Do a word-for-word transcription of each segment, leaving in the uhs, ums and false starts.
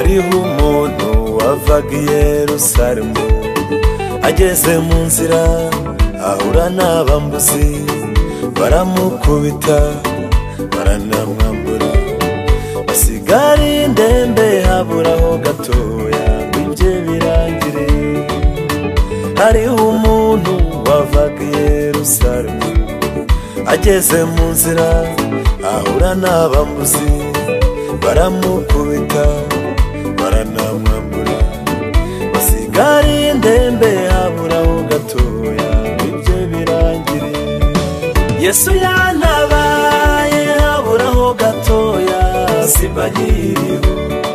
hariho umuntu wavaga i Yerusalemu, ageze mu nzira ahura n'abambuzi, baramukubita baranamwambura, basigara indembe haburaho gatoya ngo ibye birangire. Hariho umuntu wavaga i Yerusalemu, ageze mu nzira ahura n'abambuzi, baramukubita baranamwambura, basigara indembe haburaho gatoya ngo ibye birangire. Yesu yantabaye haburaho gatoya simba nkiriho,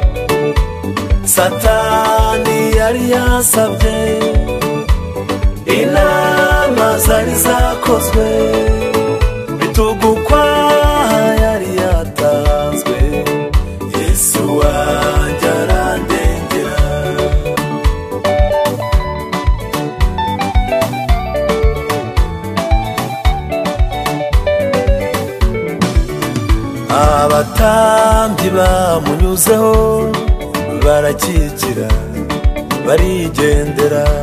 Satani yari yasabye, inama zari zakozwe, bitugukwa yari yatanzwe, Yesu wanjye arandengera. Abatambyi bamunyuzeho barakikira barigendera,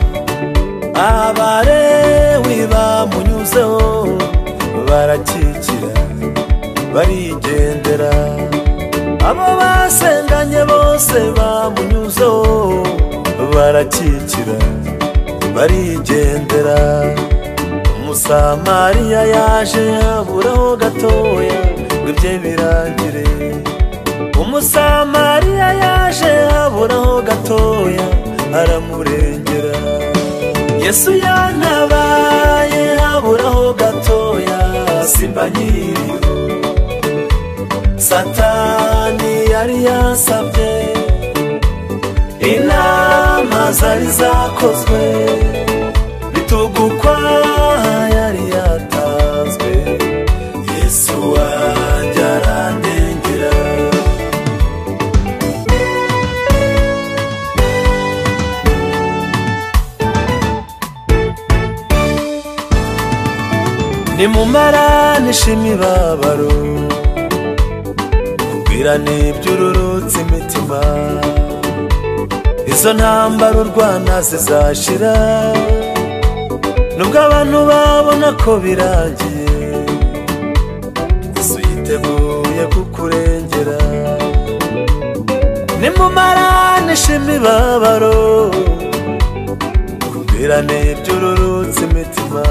Abalewi bamunyuzeho barakikira barigendera, abo basenganye bose bamunyuzeho barakikira barigendera. Umusamariya yaje haburaho gatoya ngo ibye birangire, Umusamariya yaje haburaho gatoya aramurengera. Yesu yantabaye haburaho gatoya simba nkiriho, Satani yari yasabye, inama zari zakozwe, bitugukwa yari yatanzwe, Yesu wanjye arandengera. Nimumaranisha imibabaro, kubwirana iby'ururutse imitima, izo ntambara urwana zizashira, nubwo abantu babona ko birangiye, Yesu yiteguye kukurengera. Nimumaranisha imibabaro, kubwirana iby'ururutse imitima,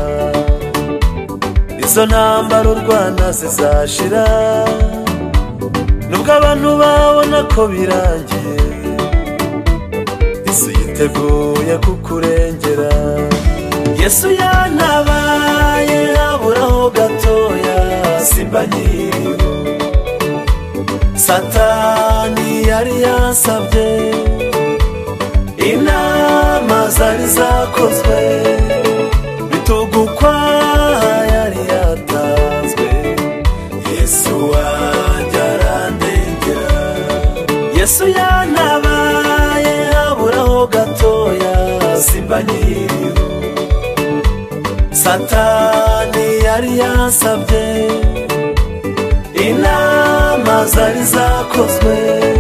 izo ntambara urwana zizashira, nubwo abantu babona ko birangiye, Yesu yiteguye kukurengera. Yesu yantabaye haburaho gatoya simba nkiriho, Satani yari yasabye, inama zari zakozwe, bitugukwa yari yatanzwe, Yesu wanjye arandengera. Yesu yantabaye haburaho gatoya simba nkiriho, Satani yari yasabye, inama zari zakozwe,